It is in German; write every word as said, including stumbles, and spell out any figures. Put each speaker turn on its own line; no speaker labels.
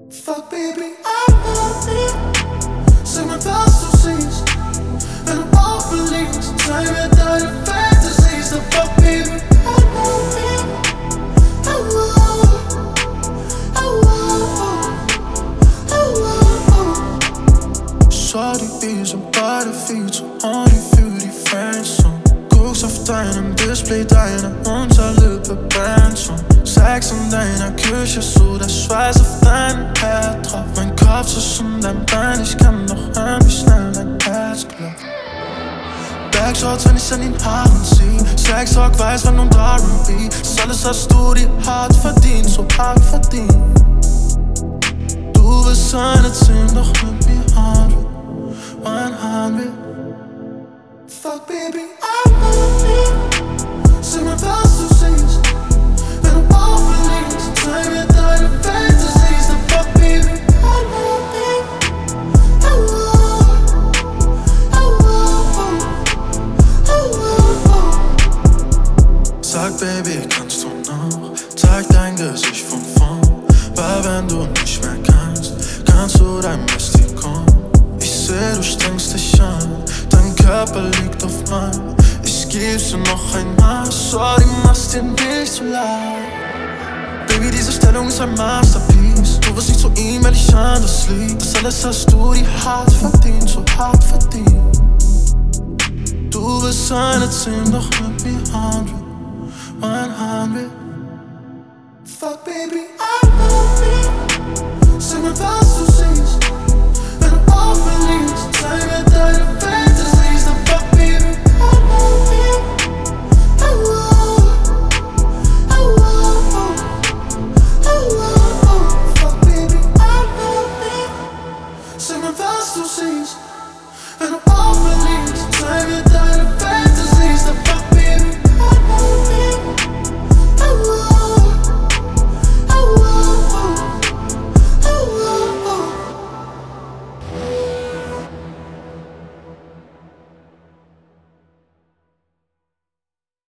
Fuck baby, I love it. Sag mir, was du siehst, wenn du auflegst. Zeig mir deine Fantasies. So fuck baby, I love it. Oh, oh, oh, oh, oh, oh. Shorty, wir sind beide viel zu horny für die Friendzone. Guckst auf deinem Display, deine Unterlippe brennt schon. Sex in deiner Küche, so der Schweiß auf deinem Herd drauf. Mein Kopf zwischen deinem Bein, ich kann noch hören, wie schnell dein Herz klopft. Backshots, wenn ich an den Haaren zieh. Sextalk, Weißwein und R and B. Das alles hast du dir hart verdient, so hart verdient. Du bist eine zehn, doch mit mir hundert, hundert. Fuck baby, I love it. Sag mir, was du siehst, wenn du auflegst. Zeig mir deine Fantasies. So fuck baby, I love it. Oh, oh, oh, oh, oh, oh. Sag baby, kannst du noch? Zeig dein Gesicht von vorn. Weil wenn du nicht mehr kannst, kannst du dein Bestie kommen. Ich seh, du strengst dich an, dein Körper liegt auf meinem. Ich geb's dir noch einmal, sorry, mach's dir nicht so leid. Baby, diese Stellung ist ein Masterpiece. Du wirst nicht zu ihm, weil ich anders lieg. Das alles hast du dir hart verdient, so hart verdient. Du bist eine zehn, doch mit mir hundert, hundert. Fuck baby, I love it. Sag mir, was du siehst, wenn du auflegst. Zeig mir deine Fantasies. So fuck baby, I love it. Oh, oh, oh, oh, oh, oh. Fuck baby, I love it. Sag mir, was du siehst,